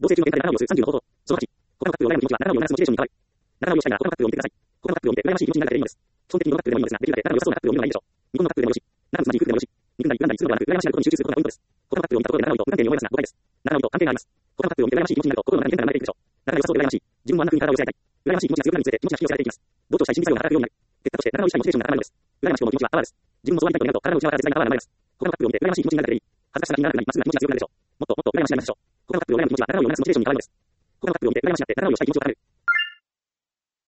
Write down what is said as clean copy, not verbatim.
同性中の変化で7を要する30の方法。その8。他のカップルを悩む気持ちは7を読みますモチベーションに変わる。7をしたいなら他のカップルを見てください。他のカップルを見て羨ましい気持ちになるだけでいいのです。基本的にどのカップルでもいいのですが、できるだけ7を良さそうなカップルを見るのがいいでしょう。日本のカップルでもよし、7つまりいくでもよし、憎んだり恨んだりするのではなく、羨ましいことに集中することがポイントです。他のカップルを見たところで7をと無関係に思いますが、誤解です。7をと関係があります。他のカップルを見て羨ましい気持ちになると、心の中に変化が生まれていくでしょう。7が良さそうで羨ましい。自分もあんな風に体を寄せ合いたい。羨ましい気持ちが強くなるにつれて、気持ちが引き寄せられていきます。同調したい心理作用が働くようになる。結果として、7をしたいモチベーションが高まるのです。羨ましい人の気持ちはパワーです。自分もそうありたいとなると、体の内側から絶大なパワーが生まれます。他のカップルを見て羨ましい気持ちになるだけでいい。恥ずかしさが気にならなくなり、まっすぐな気持ちが強くなるでしょう。もっともっと羨ましいなりましょう。他のカップルを羨む気持ちは7を読みますモチベーションに変わるのです。他のカップルを見て羨ましいなって7をしたい気持ちを高める。